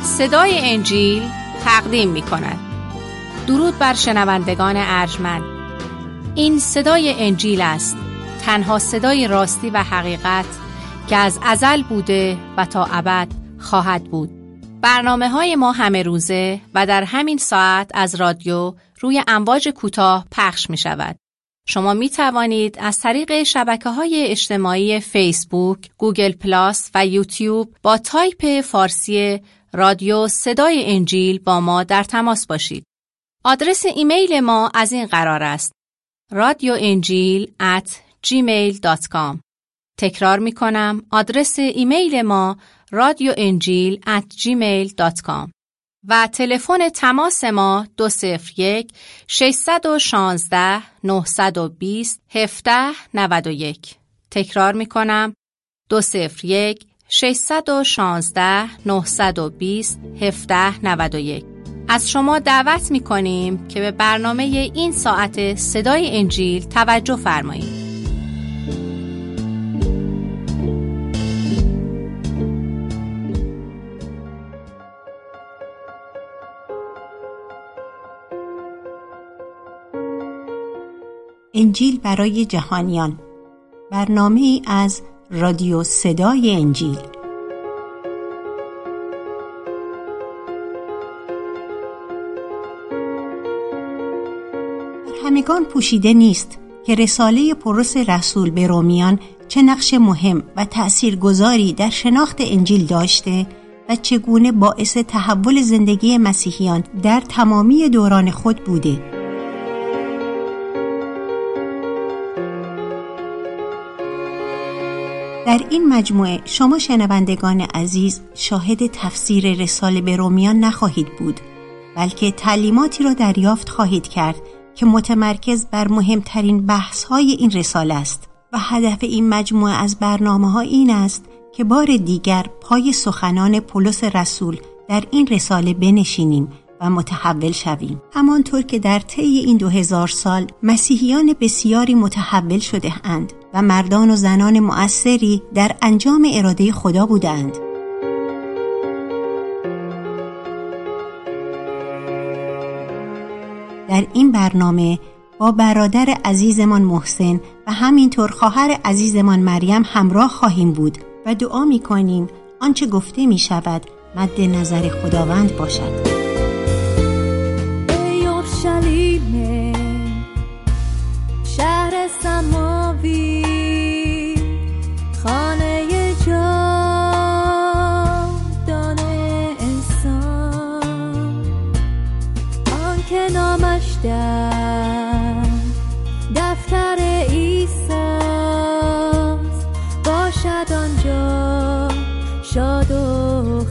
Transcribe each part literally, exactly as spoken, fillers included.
صدای انجیل تقدیم می کند. درود بر شنوندگان ارجمند. این صدای انجیل است، تنها صدای راستی و حقیقت که از ازل بوده و تا ابد خواهد بود. برنامه های ما همه روزه و در همین ساعت از رادیو روی امواج کوتاه پخش می شود. شما می توانید از طریق شبکه‌های اجتماعی فیسبوک، گوگل پلاس و یوتیوب با تایپ فارسی رادیو صدای انجیل با ما در تماس باشید. آدرس ایمیل ما از این قرار است: رادیو انجیل ات جیمیل دات کام. تکرار می کنم، آدرس ایمیل ما رادیو انجیل ات جیمیل دات کام و تلفن تماس ما دو صفر یک ششصد و شانزده نهصد و بیست هفده نود و یک. تکرار می کنم، دو صفر یک ششصد و شانزده نهصد و بیست هفده نود و یک. از شما دعوت می کنیم که به برنامه این ساعت صدای انجیل توجه فرمایید. انجیل برای جهانیان، برنامه‌ای از رادیو صدای انجیل. همگان پوشیده نیست که رساله پولس رسول به رومیان چه نقش مهم و تأثیرگذاری در شناخت انجیل داشته و چگونه باعث تحول زندگی مسیحیان در تمامی دوران خود بوده. در این مجموعه شما شنوندگان عزیز شاهد تفسیر رساله به رومیان نخواهید بود، بلکه تعلیماتی را دریافت خواهید کرد که متمرکز بر مهمترین بحث‌های این رساله است و هدف این مجموعه از برنامه‌ها این است که بار دیگر پای سخنان پولس رسول در این رساله بنشینیم و متحول شویم. همانطور که در طی این دو هزار سال مسیحیان بسیاری متحول شده اند و مردان و زنان مؤثری در انجام اراده خدا بودند. در این برنامه با برادر عزیزمان محسن و همینطور خواهر عزیزمان مریم همراه خواهیم بود و دعا می کنیم آنچه گفته می شود مد نظر خداوند باشد. ای اورشلیم شهر سماوی، خانه جاودان انسان، آن که نامش در دفتر عیساست، باشد آنجا شاد و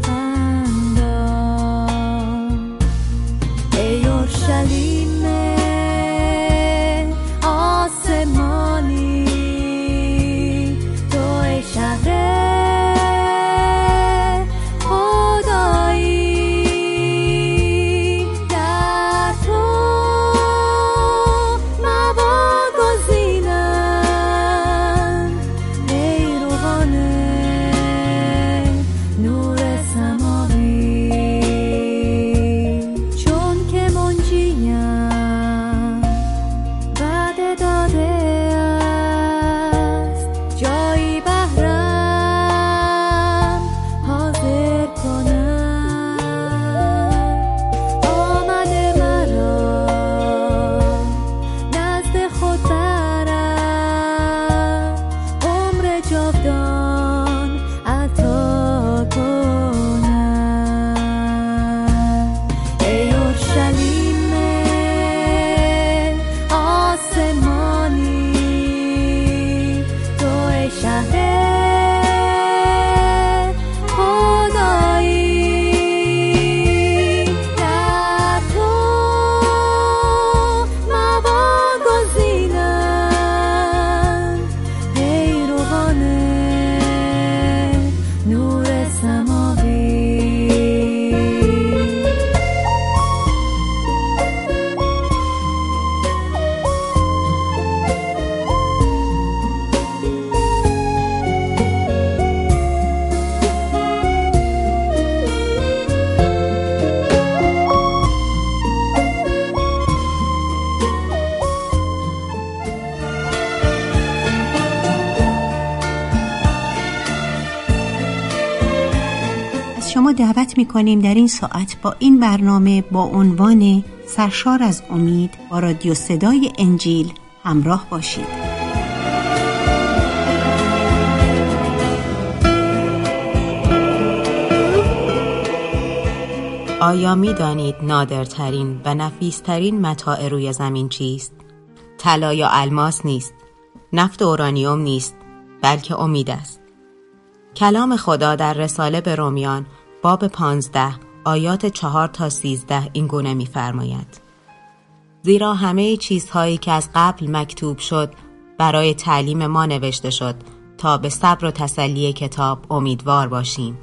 خندان. ای اورشلیم آسمانی، تو ای شهر خدایی، در تو دعوت می‌کنیم در این ساعت با این برنامه با عنوان سرشار از امید با رادیو صدای انجیل همراه باشید. آیا می دانید نادرترین و نفیسترین متاع روی زمین چیست؟ طلا یا الماس نیست، نفت و اورانیوم نیست، بلکه امید است. کلام خدا در رساله به رومیان باب پانزده آیات چهار تا سیزده این گونه می فرماید: زیرا همه چیزهایی که از قبل مکتوب شد برای تعلیم ما نوشته شد تا به صبر و تسلی کتاب امیدوار باشیم.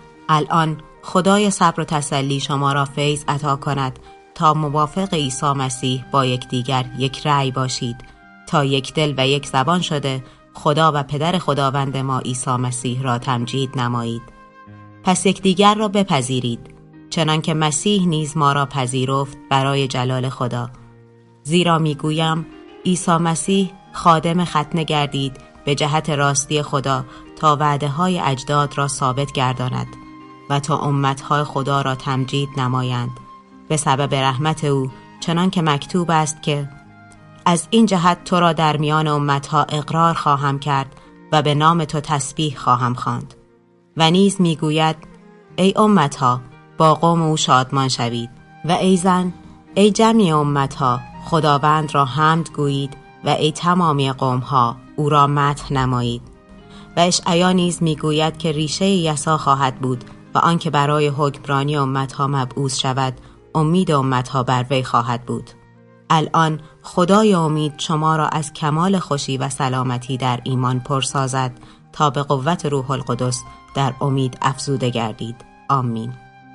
الان خدای صبر و تسلی شما را فیض عطا کند تا موافق عیسی مسیح با یکدیگر یک رأی باشید، تا یک دل و یک زبان شده خدا و پدر خداوند ما عیسی مسیح را تمجید نمایید. پس یکدیگر را بپذیرید، چنان که مسیح نیز ما را پذیرفت برای جلال خدا. زیرا میگویم عیسی مسیح خادم ختنه گردید به جهت راستی خدا تا وعده های اجداد را ثابت گرداند و تا امتهای خدا را تمجید نمایند به سبب رحمت او، چنان که مکتوب است که از این جهت تو را در میان امتها اقرار خواهم کرد و به نام تو تسبیح خواهم خواند. و نیز میگوید ای امتها با قوم او شادمان شوید و ای زن ای جمعی امتها خداوند را حمد گویید و ای تمامی قومها او را مدح نمایید. و اشعیا نیز میگوید که ریشه یسوع خواهد بود و آنکه برای حکمرانی امتها مبعوث شود امید امتها بر وی خواهد بود. الان خدای امید شما را از کمال خوشی و سلامتی در ایمان پر سازد تا به قوت روح القدس در امید افزوده گردید. آمین.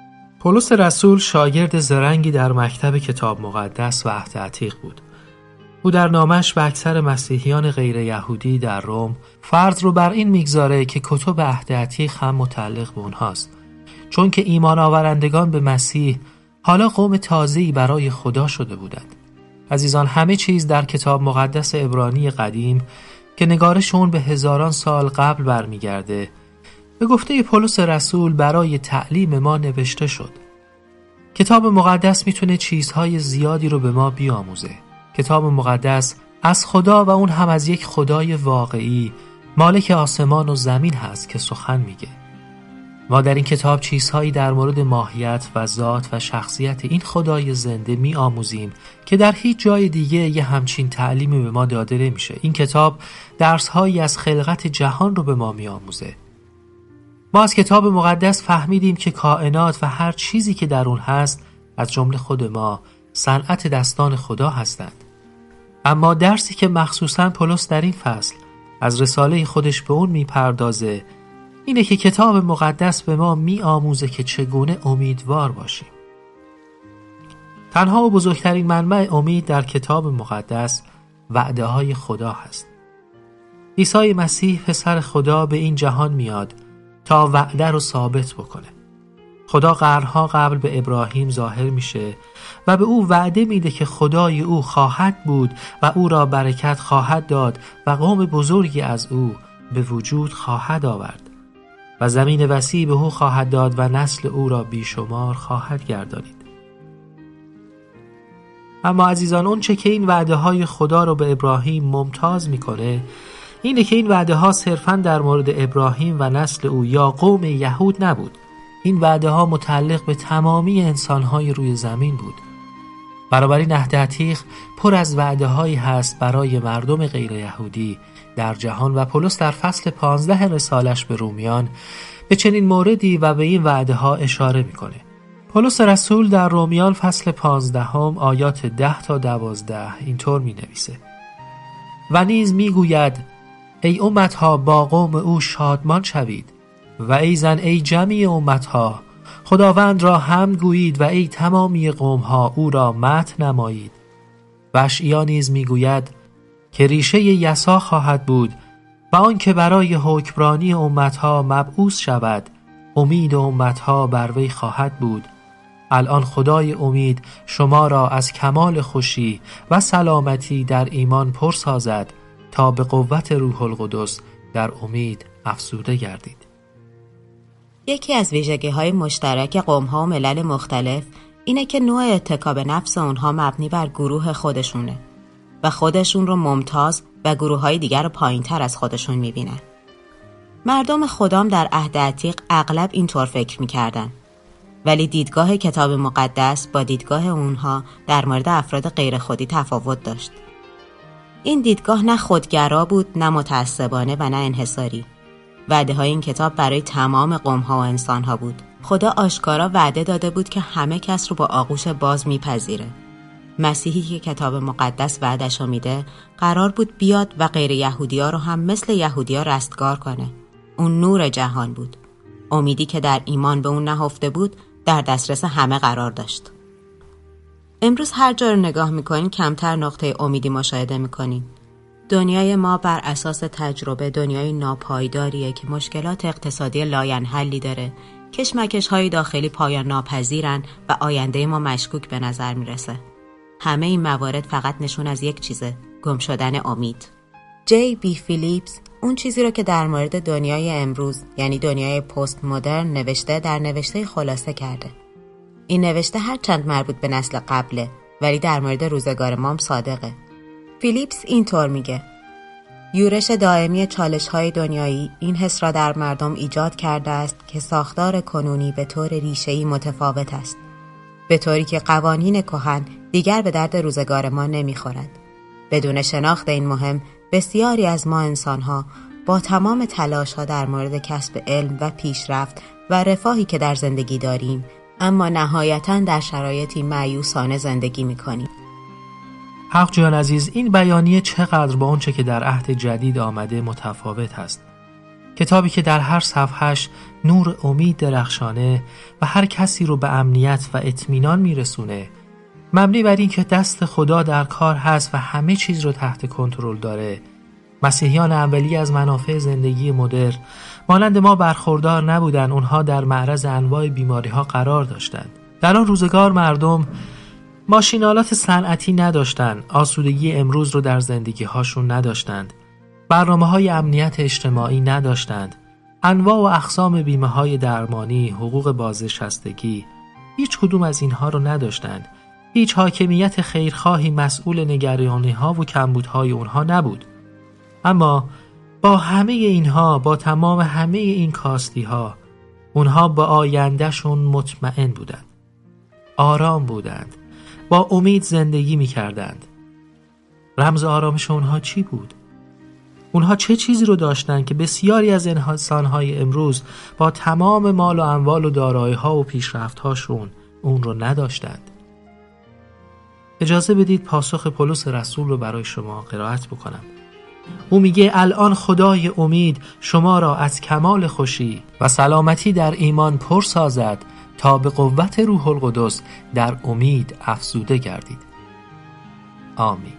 پولس رسول شاگرد زرنگی در مکتب کتاب مقدس و عهد عتیق بود. او در نامش به اکثر مسیحیان غیر یهودی در روم فرض رو بر این میگذاره که کتب عهد عتیق هم متعلق به اونهاست، چون که ایمان آورندگان به مسیح حالا قوم تازه‌ای برای خدا شده بودند. عزیزان، همه چیز در کتاب مقدس عبرانی قدیم که نگارش اون به هزاران سال قبل برمیگرده به گفته پولس رسول برای تعلیم ما نوشته شد. کتاب مقدس میتونه چیزهای زیادی رو به ما بیاموزه. کتاب مقدس از خدا و اون هم از یک خدای واقعی مالک آسمان و زمین هست که سخن میگه. ما در این کتاب چیزهایی در مورد ماهیت و ذات و شخصیت این خدای زنده می آموزیم که در هیچ جای دیگه یه همچین تعلیمی به ما داده نمیشه. این کتاب درسهایی از خلقت جهان رو به ما می آموزه. ما از کتاب مقدس فهمیدیم که کائنات و هر چیزی که در اون هست از جمله خود ما صنعت دستان خدا هستند. اما درسی که مخصوصاً پولس در این فصل از رساله خودش به اون می پردازه اینه که کتاب مقدس به ما می آموزه که چگونه امیدوار باشیم. تنها و بزرگترین منبع امید در کتاب مقدس وعده های خدا هست. عیسی مسیح پسر خدا به این جهان میاد تا وعده رو ثابت بکنه. خدا قرنها قبل به ابراهیم ظاهر میشه و به او وعده میده که خدای او خواهد بود و او را برکت خواهد داد و قوم بزرگی از او به وجود خواهد آورد و زمین وسیع به او خواهد داد و نسل او را بیشمار خواهد گردانید. اما عزیزان، اون چه که این وعده های خدا رو به ابراهیم ممتاز میکنه اینه که این وعده ها صرفاً در مورد ابراهیم و نسل او یا قوم یهود نبود. این وعده ها متعلق به تمامی انسان های روی زمین بود. بنابراین عهد عتیق پر از وعده هایی هست برای مردم غیر یهودی در جهان و پولس در فصل پانزده رسالش به رومیان به چنین موردی و به این وعده ها اشاره میکنه. پولس رسول در رومیان فصل پانزده هم آیات ده تا دوازده اینطور می نویسه: و نیز می گوید ای امتها با قوم او شادمان شوید و ای زن ای جمعی امتها خداوند را حمد گویید و ای تمامی قومها او را مدح نمایید. و اشعیا نیز می گوید که ریشه یسوع خواهد بود و آن که برای حکمرانی امتها مبعوث شود امید امتها بر وی خواهد بود. الان خدای امید شما را از کمال خوشی و سلامتی در ایمان پر سازد تا به قوت روح القدس در امید افزوده گردید. یکی از ویژگی‌های مشترک قوم‌ها و ملل مختلف اینه که نوع اتکا به نفس اونها مبنی بر گروه خودشونه و خودشون رو ممتاز و گروه‌های دیگر رو پایین‌تر از خودشون می‌بینن. مردم خدام در عهد عتیق اغلب اینطور فکر می‌کردن، ولی دیدگاه کتاب مقدس با دیدگاه اونها در مورد افراد غیر خودی تفاوت داشت. این دیدگاه نه خودگرا بود، نه متعصبانه و نه انحصاری. وعده های این کتاب برای تمام قوم ها و انسان ها بود. خدا آشکارا وعده داده بود که همه کس رو با آغوش باز میپذیره. مسیحی که کتاب مقدس وعدش رو میده قرار بود بیاد و غیر یهودی ها رو هم مثل یهودی ها رستگار کنه. اون نور جهان بود. امیدی که در ایمان به اون نهفته بود در دسترس همه قرار داشت. امروز هر جا رو نگاه میکنین کمتر نقطه امیدی مشاهده میکنین. دنیای ما بر اساس تجربه دنیای ناپایداریه که مشکلات اقتصادی لاینحلی داره، کشمکش‌های داخلی پایان ناپذیرن و آینده ما مشکوک به نظر میرسه. همه این موارد فقط نشون از یک چیزه، گم شدن امید. جی بی فیلیپس اون چیزی رو که در مورد دنیای امروز یعنی دنیای پست مدرن نوشته در نوشته خلاصه کرده. این نوشته هر چند مربوط به نسل قبله ولی در مورد روزگار ما هم صادقه. فیلیپس اینطور میگه: یورش دائمی چالش‌های دنیایی این حس را در مردم ایجاد کرده است که ساختار کنونی به طور ریشه‌ای متفاوت است، به طوری که قوانین کهن دیگر به درد روزگار ما نمیخورد. بدون شناخت این مهم بسیاری از ما انسان‌ها با تمام تلاش‌ها در مورد کسب علم و پیشرفت و رفاهی که در زندگی داریم، اما نهایتاً در شرایطی مایوسانه زندگی می‌کنیم. حق جان عزیز، این بیانیه چقدر با اونچه که در عهد جدید آمده متفاوت است. کتابی که در هر صفحه‌اش نور امید درخشانه و هر کسی رو به امنیت و اطمینان میرسونه، مبنی بر این که دست خدا در کار هست و همه چیز رو تحت کنترل داره. مسیحیان اولیه از منافع زندگی مدرن مانند ما برخوردار نبودن، اونها در معرض انواع بیماری‌ها قرار داشتند. در آن روزگار مردم ماشینالات صنعتی نداشتند، آسودگی امروز رو در زندگی هاشون نداشتند، برنامه های امنیت اجتماعی نداشتند، انواع و اقسام بیمه های درمانی، حقوق بازنشستگی، هیچ کدوم از اینها رو نداشتند. هیچ حاکمیت خیرخواهی مسئول نگرانی ها و کمبودهای اونها نبود. اما با همه اینها، با تمام همه این کاستی ها، اونها با آیندهشون مطمئن بودند، آرام بودند، با امید زندگی می کردند. رمز آرامش اونها چی بود؟ اونها چه چیزی رو داشتند که بسیاری از انسان‌های امروز با تمام مال و اموال و دارایی‌ها و پیشرفت‌هاشون اون رو نداشتند؟ اجازه بدید پاسخ پولس رسول رو برای شما قرائت بکنم. او میگه الان خدای امید شما را از کمال خوشی و سلامتی در ایمان پر سازد تا به قوت روح القدس در امید افزوده گردید. آمین.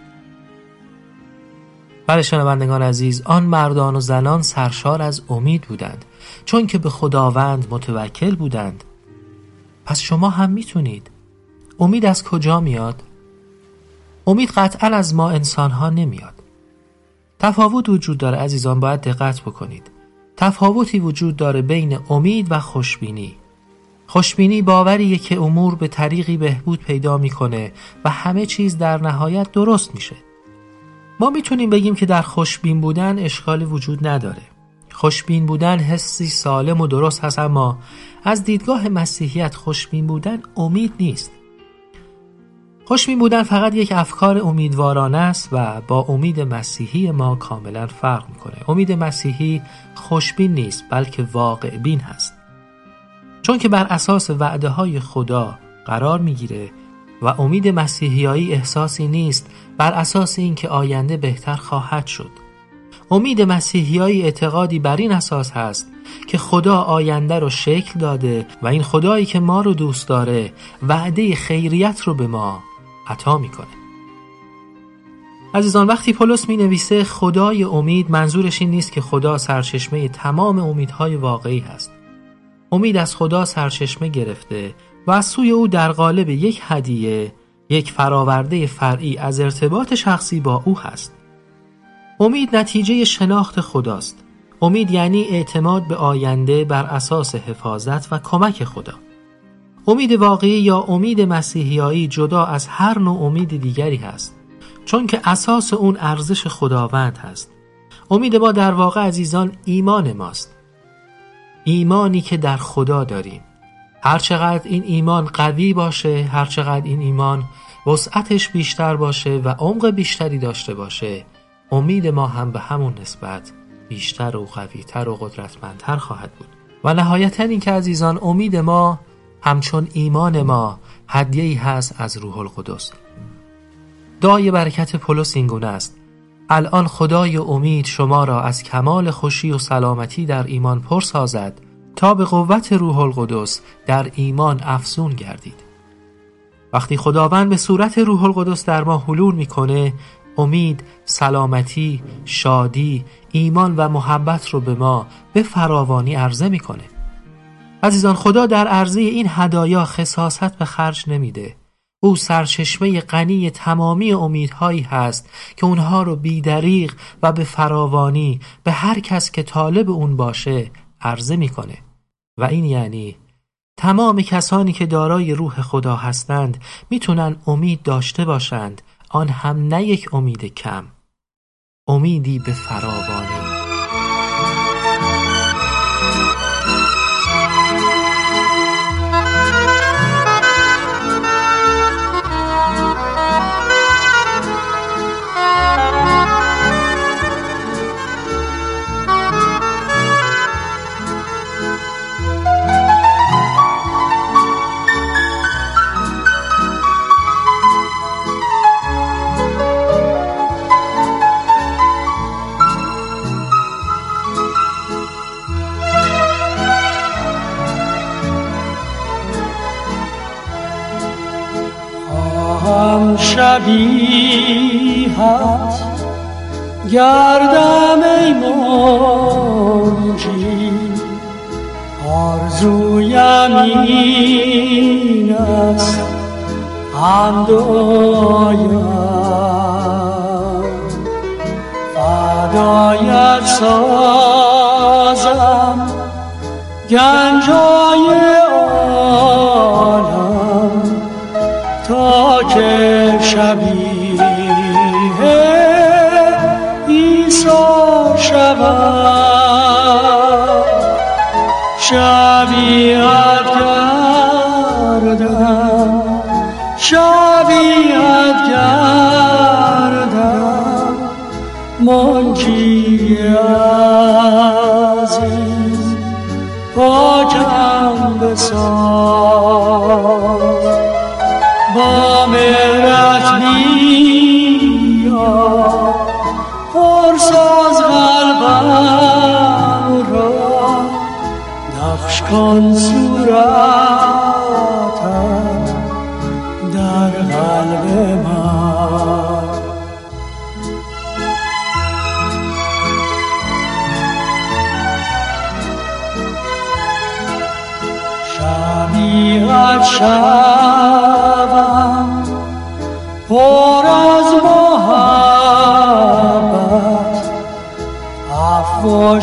بله شنوندگان عزیز، آن مردان و زنان سرشار از امید بودند چون که به خداوند متوکل بودند. پس شما هم میتونید. امید از کجا میاد؟ امید قطعا از ما انسان‌ها نمیاد. تفاوت وجود داره عزیزان، باید دقت بکنید. تفاوتی وجود داره بین امید و خوشبینی. خوشبینی باوریه که امور به طریقی بهبود پیدا میکنه و همه چیز در نهایت درست میشه. ما میتونیم بگیم که در خوشبین بودن اشکالی وجود نداره. خوشبین بودن حسی سالم و درست هست، اما از دیدگاه مسیحیت خوشبین بودن امید نیست. خوشبین بودن فقط یک افکار امیدوارانه است و با امید مسیحی ما کاملا فرق میکنه. امید مسیحی خوشبین نیست بلکه واقع بین هست، چون که بر اساس وعده های خدا قرار میگیره و امید مسیحیایی احساسی نیست بر اساس اینکه آینده بهتر خواهد شد. امید مسیحیایی اعتقادی بر این اساس هست که خدا آینده رو شکل داده و این خدایی که ما رو دوست داره وعده خیریت رو به ما عطا میکنه. عزیزان، وقتی پولس می نویسه خدای امید، منظورش این نیست که خدا سرچشمه تمام امیدهای واقعی هست. امید از خدا سرچشمه گرفته و از سوی او در قالب یک هدیه، یک فراورده فرعی از ارتباط شخصی با او هست. امید نتیجه شناخت خداست. امید یعنی اعتماد به آینده بر اساس حفاظت و کمک خدا. امید واقعی یا امید مسیحیایی جدا از هر نوع امید دیگری هست، چون که اساس اون ارزش خداوند هست. امید ما در واقع عزیزان ایمان ماست، ایمانی که در خدا داریم. هرچقدر این ایمان قوی باشه، هرچقدر این ایمان وسعتش بیشتر باشه و عمق بیشتری داشته باشه، امید ما هم به همون نسبت بیشتر و قوی‌تر و قدرتمندتر خواهد بود. و نهایتاً این که عزیزان امید ما همچون ایمان ما هدیه‌ای هست از روح القدس. دعای برکت پولس این گونه است: الان خدای امید شما را از کمال خوشی و سلامتی در ایمان پر سازد تا به قوت روح القدس در ایمان افزون گردید. وقتی خداوند به صورت روح القدس در ما حلول میکنه، امید، سلامتی، شادی، ایمان و محبت رو به ما به فراوانی عرضه میکنه. عزیزان، خدا در عرضه این هدایا خساست به خرج نمیده. او سرچشمه غنی تمامی امیدهایی هست که اونها رو بی‌دریغ و به فراوانی به هر کس که طالب اون باشه عرضه میکنه. و این یعنی تمام کسانی که دارای روح خدا هستند میتونن امید داشته باشند، آن هم نه یک امید کم، امیدی به فراوانی. هم شبیهت گردم ای منجی، آرزویم این است هم دایم، فدایت سازم گنجای عالم تا که شبیه عیسی شوم، شبیهت گردم، شبیهت گردم، منجی عزیز پاکم بساز، با مهرت بیا پرساز قلبم را، نقش کن صورتت در قلب من. شبیهت شوم پر از محبت، عفو و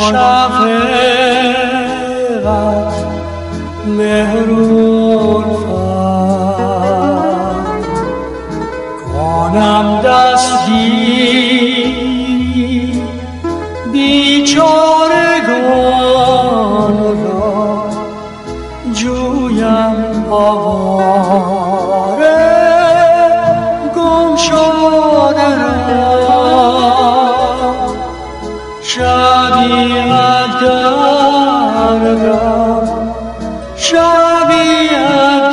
شفقت، مهر و الفت، کنم دستگیری بیچارگان را، جویم آواره گم شده را، شبیهت گردم، شبیهت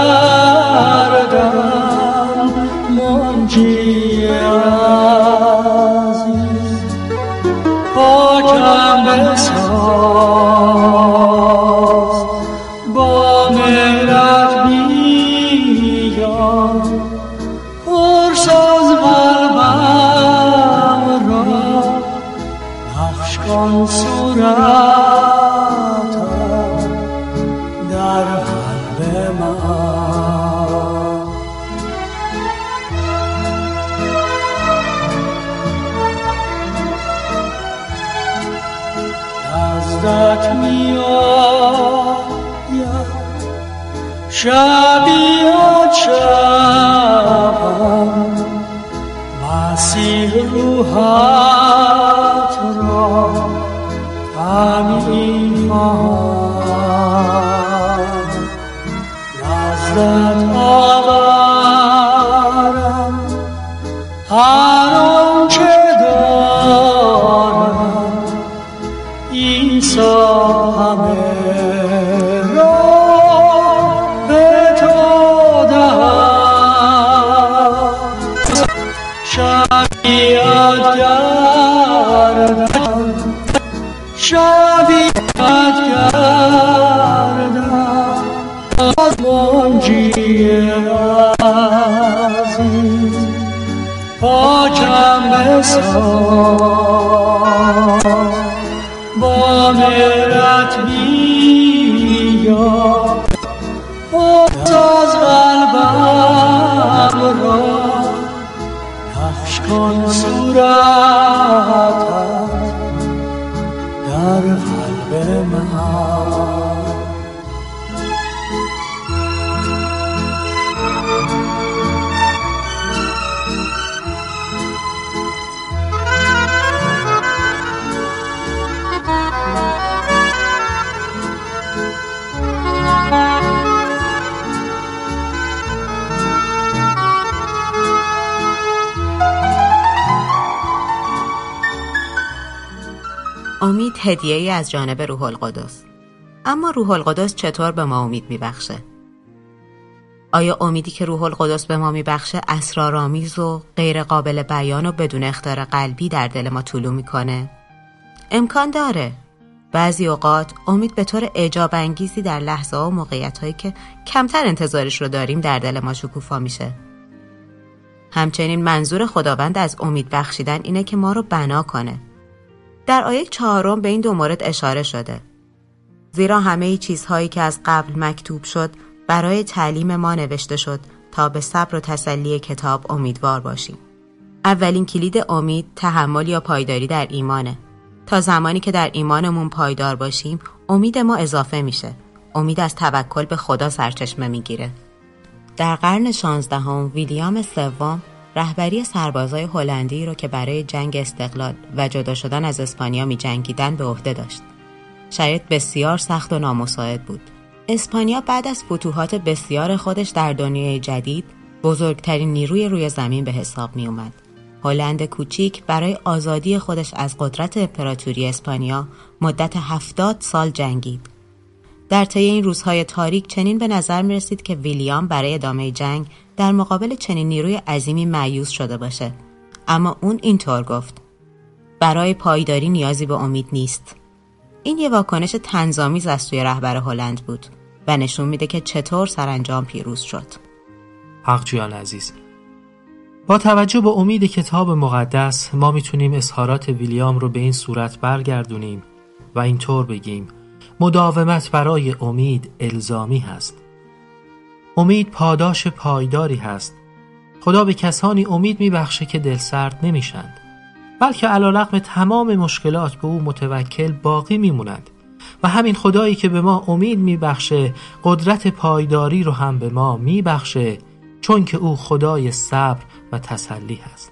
گردم، منجی عزیز پاکم بساز، با مهرت بیا شبیات شبم مسیح روحت را همین خواهم نزدت آورم هر آنچه دارم عیسی همه شبیت گردم شبیت گردم از منجی عزیز پاکم بساز با مهرت بیا بساز قلبم را کن صورتت در قلب من. امید هدیه‌ای از جانب روح القدس. اما روح القدس چطور به ما امید میبخشه؟ آیا امیدی که روح القدس به ما میبخشه اسرارآمیز و غیر قابل بیان و بدون اخطار قلبی در دل ما طلوع میکنه؟ امکان داره. بعضی اوقات امید به طور اعجاب انگیزی در لحظه ها و موقعیت هایی که کمتر انتظارش رو داریم در دل ما شکوفا میشه. همچنین منظور خداوند از امید بخشیدن اینه که ما رو بنا کنه. در آیه چهارم به این دو مورد اشاره شده. زیرا همه چیزهایی که از قبل مکتوب شد برای تعلیم ما نوشته شد تا به صبر و تسلی کتاب امیدوار باشیم. اولین کلید امید تحمل یا پایداری در ایمانه. تا زمانی که در ایمانمون پایدار باشیم امید ما اضافه میشه. امید از توکل به خدا سرچشمه میگیره. در قرن شانزدهم ویلیام سوم رهبری سربازای هلندی رو که برای جنگ استقلال و جدا شدن از اسپانیا می جنگیدن به عهده داشت. شرایط بسیار سخت و نامساعد بود. اسپانیا بعد از فتوحات بسیار خودش در دنیای جدید بزرگترین نیروی روی زمین به حساب می اومد. هلند کوچیک برای آزادی خودش از قدرت امپراتوری اسپانیا مدت هفتاد سال جنگید. در طی این روزهای تاریک چنین به نظر می رسید که ویلیام برای ادامه جنگ در مقابل چنین نیروی عظیمی مایوس شده باشه. اما اون اینطور گفت: برای پایداری نیازی به امید نیست. این یه واکنش طنزآمیز از سوی رهبر هلند بود و نشون میده که چطور سرانجام پیروز شد. حق جیان عزیز، با توجه به امید کتاب مقدس ما میتونیم اظهارات ویلیام رو به این صورت برگردونیم و اینطور بگیم: مداومت برای امید الزامی هست. امید پاداش پایداری هست. خدا به کسانی امید میبخشه که دلسرد نمیشند، بلکه علیرغم تمام مشکلات به او متوکل باقی میمونند. و همین خدایی که به ما امید میبخشه قدرت پایداری رو هم به ما میبخشه، چون که او خدای صبر و تسلی هست.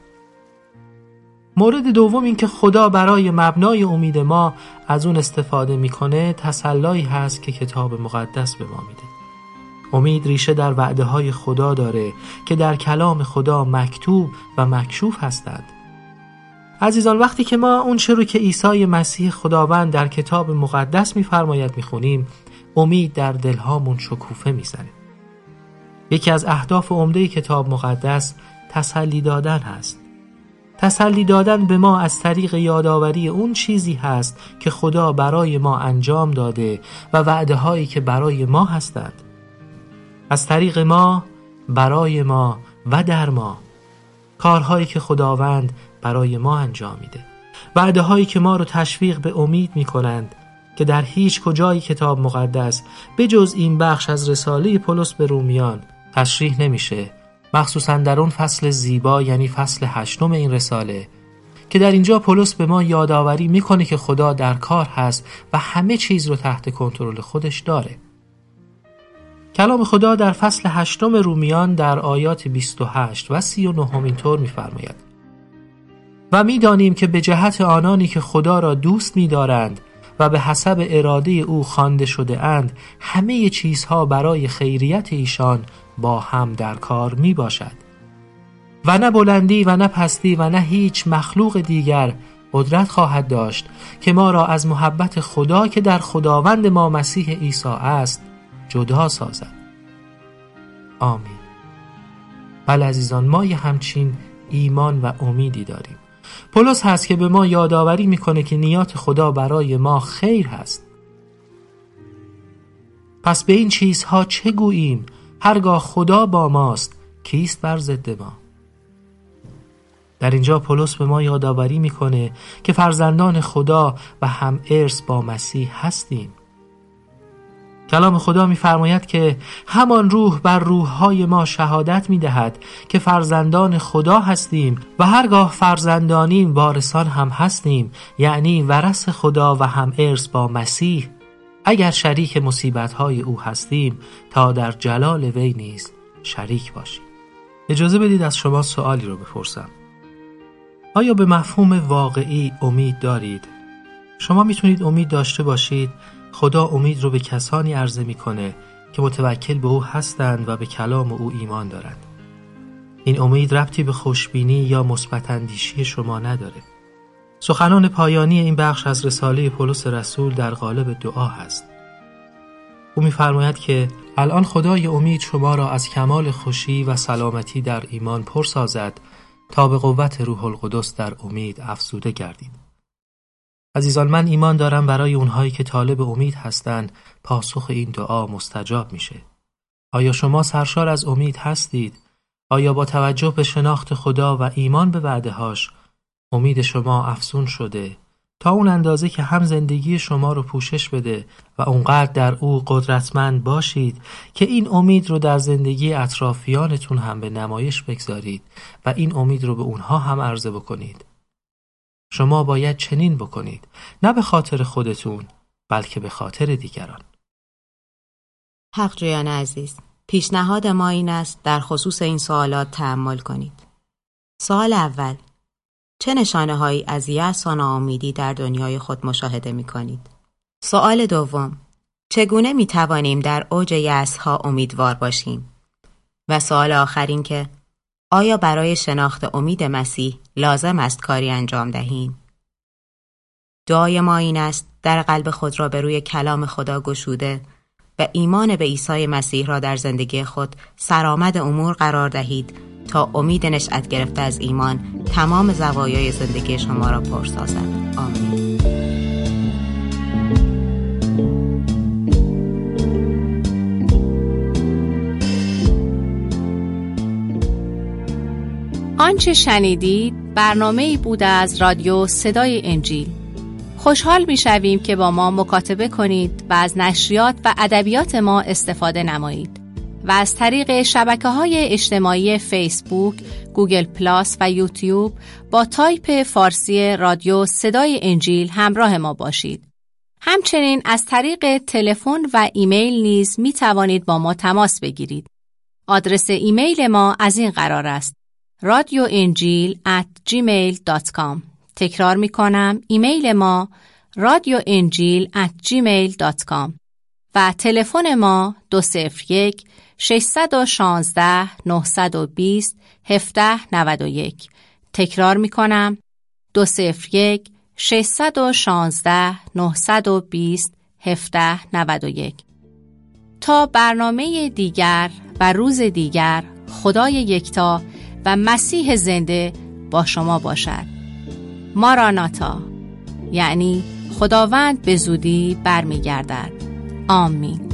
مورد دوم این که خدا برای مبنای امید ما از اون استفاده میکنه تسلایی هست که کتاب مقدس به ما میده. امید ریشه در وعده های خدا داره که در کلام خدا مکتوب و مکشوف هستند. عزیزان، وقتی که ما اون چه رو که عیسی مسیح خداوند در کتاب مقدس میفرماید میخونیم، امید در دلهامون شکوفه میزنه. یکی از اهداف عمده کتاب مقدس تسلی دادن هست. تسلی دادن به ما از طریق یادآوری اون چیزی هست که خدا برای ما انجام داده و وعده هایی که برای ما هستند. از طریق ما، برای ما و در ما، کارهایی که خداوند برای ما انجام میده، وعده هایی که ما رو تشویق به امید میکنند که در هیچ کجای کتاب مقدس به جز این بخش از رساله پولس به رومیان تشریح نمیشه، مخصوصا در اون فصل زیبا یعنی فصل هشتم این رساله که در اینجا پولس به ما یادآوری میکنه که خدا در کار هست و همه چیز رو تحت کنترل خودش داره. کلام خدا در فصل هشتم رومیان در آیات بیست و هشت و سی و نه اینطور می‌فرماید: و می‌دانیم که به جهت آنانی که خدا را دوست می‌دارند و به حسب اراده او خوانده شده اند، همه چیزها برای خیریت ایشان با هم در کار میباشد. و نه بلندی و نه پستی و نه هیچ مخلوق دیگر قدرت خواهد داشت که ما را از محبت خدا که در خداوند ما مسیح عیسی است جدا سازد. آمین. بله عزیزان، ما یه همچین ایمان و امیدی داریم. پولس هست که به ما یادآوری میکنه که نیات خدا برای ما خیر هست. پس به این چیزها چه گوییم؟ هرگاه خدا با ماست کیست بر ضد ما؟ در اینجا پولس به ما یادآوری میکنه که فرزندان خدا و هم ارث با مسیح هستیم. کلام خدا می‌فرماید که همان روح بر روح‌های ما شهادت می‌دهد که فرزندان خدا هستیم و هرگاه فرزندانیم وارثان هم هستیم، یعنی ورث خدا و هم ارث با مسیح، اگر شریک مصیبت‌های او هستیم تا در جلال وی نیز شریک باشیم. اجازه بدید از شما سوالی رو بپرسم. آیا به مفهوم واقعی امید دارید؟ شما میتونید امید داشته باشید خدا امید رو به کسانی عرضه میکنه که متوکل به او هستند و به کلام او ایمان دارند. این امید ربطی به خوشبینی یا مثبت اندیشی شما نداره. سخنان پایانی این بخش از رساله پولس رسول در قالب دعا هست. او میفرماید که الان خدای امید شما را از کمال خوشی و سلامتی در ایمان پر سازد تا به قوت روح القدس در امید افزوده گردید. عزیزان، من ایمان دارم برای اونهایی که طالب امید هستند پاسخ این دعا مستجاب میشه. آیا شما سرشار از امید هستید؟ آیا با توجه به شناخت خدا و ایمان به وعده‌هاش امید شما افزون شده تا اون اندازه که هم زندگی شما رو پوشش بده و اونقدر در او قدرتمند باشید که این امید رو در زندگی اطرافیانتون هم به نمایش بگذارید و این امید رو به اونها هم عرضه بکنید؟ شما باید چنین بکنید، نه به خاطر خودتون بلکه به خاطر دیگران. حق جویان عزیز، پیشنهاد ما این است در خصوص این سوالات تأمل کنید. سوال اول: چه نشانه هایی از یأس و ناامیدی در دنیای خود مشاهده می کنید؟ سوال دوم: چگونه می توانیم در اوج یأس ها امیدوار باشیم؟ و سوال آخر این که آیا برای شناخت امید مسیح لازم است کاری انجام دهیم؟ دعای ما این است در قلب خود را به روی کلام خدا گشوده و ایمان به عیسی مسیح را در زندگی خود سرآمد امور قرار دهید تا امید نشأت گرفته از ایمان تمام زوایای زندگی شما را پر سازد. آمین. آنچه شنیدید برنامه‌ای بود از رادیو صدای انجیل. خوشحال می‌شویم که با ما مکاتبه کنید و از نشریات و ادبیات ما استفاده نمایید و از طریق شبکه‌های اجتماعی فیسبوک، گوگل پلاس و یوتیوب با تایپ فارسی رادیو صدای انجیل همراه ما باشید. همچنین از طریق تلفن و ایمیل نیز می‌توانید با ما تماس بگیرید. آدرس ایمیل ما از این قرار است: رادیو انجیل ات جیمیل دات کام. تکرار می کنم، ایمیل ما رادیو انجیل ات جیمیل دات کام و تلفن ما دو صفر یک شش یک شش نه دو صفر هفت نه یک. تکرار می کنم، دو صفر یک شش یک شش نه دو صفر هفت نه یک. تا برنامه دیگر و روز دیگر، خدای یکتا و مسیح زنده با شما باشد. ماراناتا، یعنی خداوند به زودی برمیگردد. آمین.